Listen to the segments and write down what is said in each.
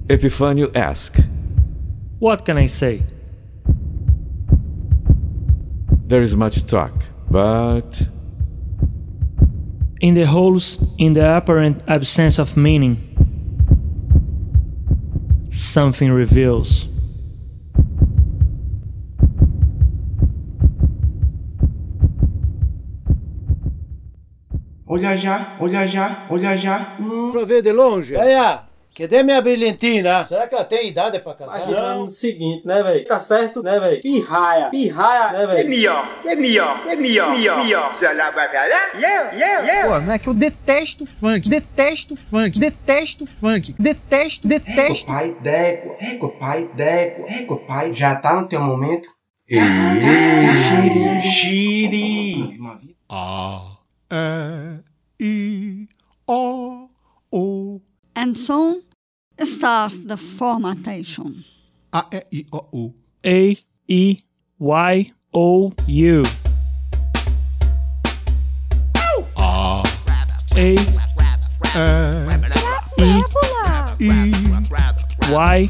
Epifânio asks, What can I say? there is much talk, but In the holes, in the apparent absence of meaning, something reveals. Olha já, olha já, olha já. Pra ver de longe. Cadê minha brilhantina? Será que ela tem idade pra casar? Não, o seguinte, né, velho? Tá certo, né, velho? Pirraia, né, velho? É melhor. Já lá vai lá? Pô, não é que eu detesto funk. Égua, pai, já tá no teu momento? Xiri. O. And so starts the formatation. A, E, I, O, U. A, E, Y, O, U. A, A, E, Y,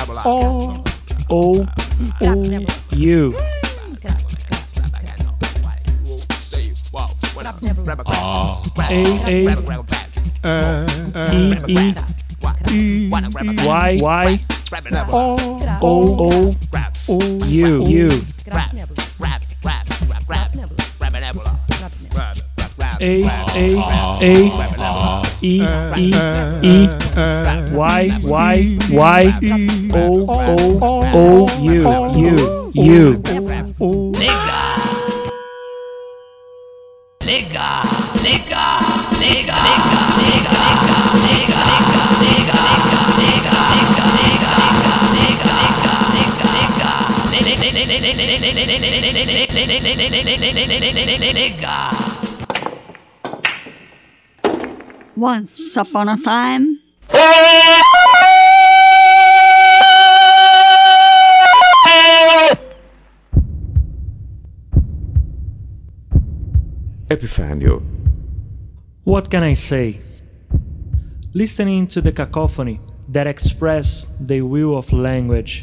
O, U. A, E, Y, O, U. Once upon a time, Epifânio. What can I say? Listening to the cacophony that express the will of language,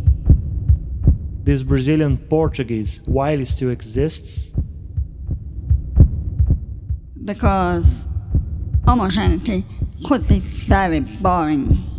this Brazilian Portuguese, while it still exists, because homogeneity could be very boring.